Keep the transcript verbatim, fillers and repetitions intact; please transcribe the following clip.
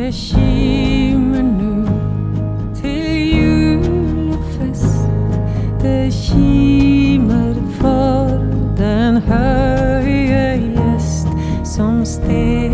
Det kimer nu till julfest. Det kimer för den höje gäst som steg